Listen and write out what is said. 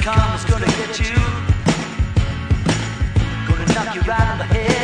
karma's gonna get you, gonna knock you right on the head.